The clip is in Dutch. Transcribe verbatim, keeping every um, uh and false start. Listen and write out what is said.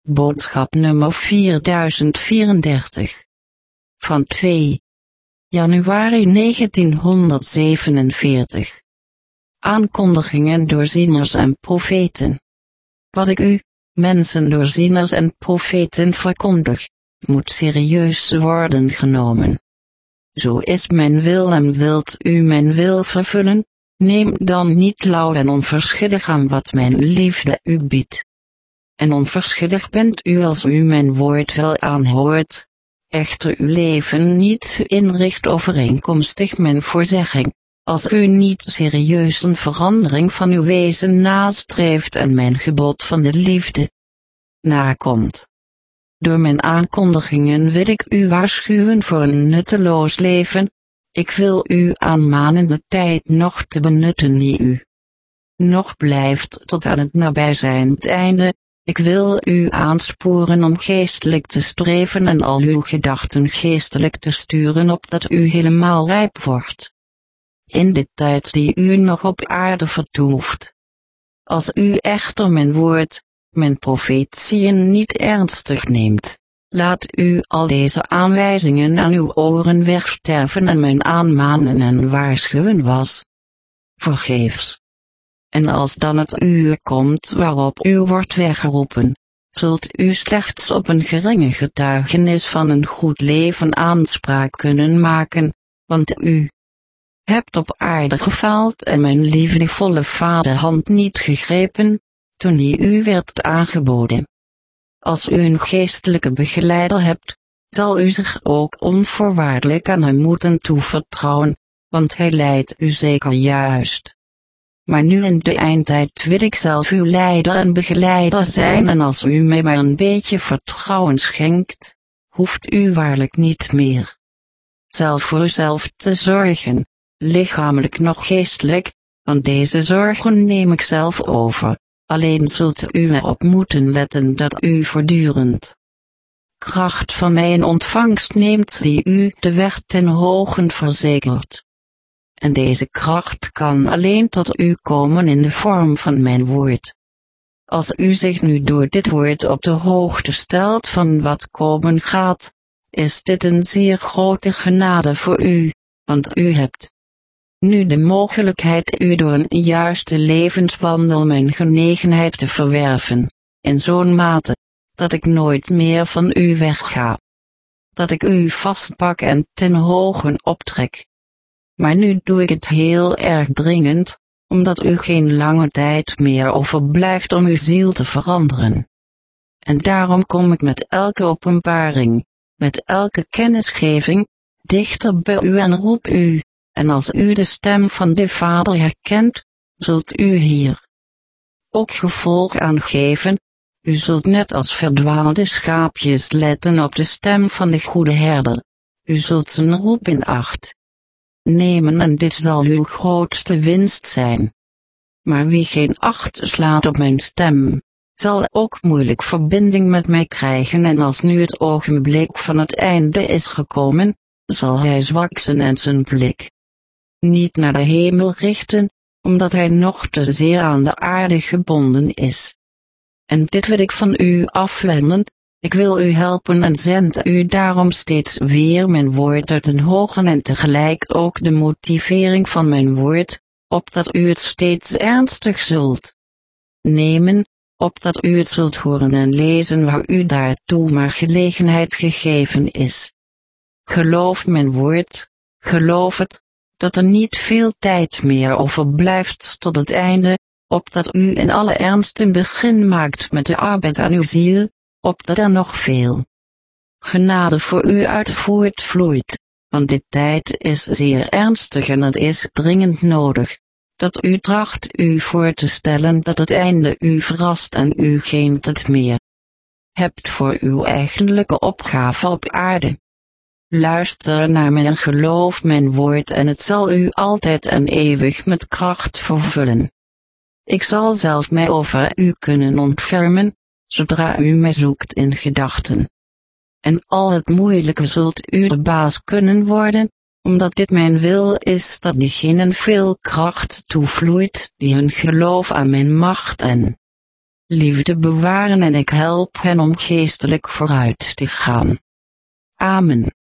Boodschap nummer vierduizend vierendertig. Van twee januari negentienhonderdzevenenveertig. Aankondigingen door zieners en profeten. Wat ik u, mensen door zieners en profeten verkondig, moet serieus worden genomen. Zo is mijn wil en wilt u mijn wil vervullen, neem dan niet lauw en onverschillig aan wat mijn liefde u biedt. En onverschillig bent u als u mijn woord wel aanhoort, echter uw leven niet inricht overeenkomstig mijn voorzegging, als u niet serieus een verandering van uw wezen nastreeft en mijn gebod van de liefde nakomt. Door mijn aankondigingen wil ik u waarschuwen voor een nutteloos leven, ik wil u aanmanen de tijd nog te benutten die u nog blijft tot aan het nabijzijnde einde. Ik wil u aansporen om geestelijk te streven en al uw gedachten geestelijk te sturen opdat u helemaal rijp wordt in de tijd die u nog op aarde vertoeft. Als u echter mijn woord, mijn profetieën niet ernstig neemt, laat u al deze aanwijzingen aan uw oren wegsterven en mijn aanmanen en waarschuwen was vergeefs. En als dan het uur komt waarop u wordt weggeroepen, zult u slechts op een geringe getuigenis van een goed leven aanspraak kunnen maken, want u hebt op aarde gefaald en mijn liefdevolle vaderhand niet gegrepen, toen die u werd aangeboden. Als u een geestelijke begeleider hebt, zal u zich ook onvoorwaardelijk aan hem moeten toevertrouwen, want hij leidt u zeker juist. Maar nu in de eindtijd wil ik zelf uw leider en begeleider zijn en als u mij maar een beetje vertrouwen schenkt, hoeft u waarlijk niet meer zelf voor uzelf te zorgen, lichamelijk noch geestelijk, want deze zorgen neem ik zelf over, alleen zult u erop moeten letten dat u voortdurend kracht van mij in ontvangst neemt die u de weg ten hogen verzekert. En deze kracht kan alleen tot u komen in de vorm van mijn woord. Als u zich nu door dit woord op de hoogte stelt van wat komen gaat, is dit een zeer grote genade voor u, want u hebt nu de mogelijkheid u door een juiste levenswandel mijn genegenheid te verwerven, in zo'n mate, dat ik nooit meer van u wegga. Dat ik u vastpak en ten hogen optrek. Maar nu doe ik het heel erg dringend, omdat u geen lange tijd meer overblijft om uw ziel te veranderen. En daarom kom ik met elke openbaring, met elke kennisgeving, dichter bij u en roep u, en als u de stem van de Vader herkent, zult u hier ook gevolg aan geven. U zult net als verdwaalde schaapjes letten op de stem van de goede herder. U zult zijn roep in acht nemen en dit zal uw grootste winst zijn. Maar wie geen acht slaat op mijn stem, zal ook moeilijk verbinding met mij krijgen en als nu het ogenblik van het einde is gekomen, zal hij zwaksen en zijn blik niet naar de hemel richten, omdat hij nog te zeer aan de aarde gebonden is. En dit wil ik van u afwenden, ik wil u helpen en zend u daarom steeds weer mijn woord uit den hogen en tegelijk ook de motivering van mijn woord, opdat u het steeds ernstig zult nemen, opdat u het zult horen en lezen waar u daartoe maar gelegenheid gegeven is. Geloof mijn woord, geloof het, dat er niet veel tijd meer overblijft tot het einde, opdat u in alle ernst een begin maakt met de arbeid aan uw ziel, opdat er nog veel genade voor u uit voortvloeit, want dit tijd is zeer ernstig en het is dringend nodig, dat u tracht u voor te stellen dat het einde u verrast en u geen tijd meer hebt voor uw eigenlijke opgave op aarde. Luister naar mij en geloof mijn woord en het zal u altijd en eeuwig met kracht vervullen. Ik zal zelf mij over u kunnen ontfermen, zodra u mij zoekt in gedachten. En al het moeilijke zult u de baas kunnen worden, omdat dit mijn wil is dat diegenen veel kracht toevloeit die hun geloof aan mijn macht en liefde bewaren en ik help hen om geestelijk vooruit te gaan. Amen.